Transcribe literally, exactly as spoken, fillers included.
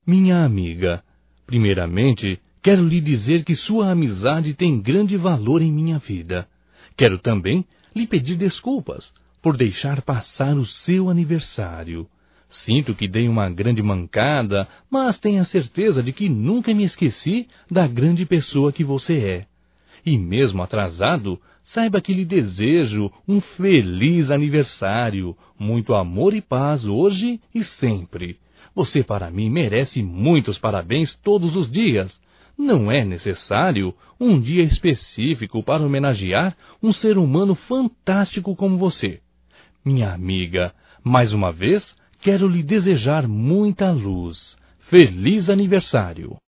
Minha amiga, primeiramente, quero lhe dizer que sua amizade tem grande valor em minha vida. Quero também lhe pedir desculpas por deixar passar o seu aniversário. Sinto que dei uma grande mancada, mas tenha certeza de que nunca me esqueci da grande pessoa que você é. E mesmo atrasado, saiba que lhe desejo um feliz aniversário, muito amor e paz hoje e sempre. Você para mim merece muitos parabéns todos os dias. Não é necessário um dia específico para homenagear um ser humano fantástico como você. Minha amiga, mais uma vez, quero lhe desejar muita luz. Feliz aniversário!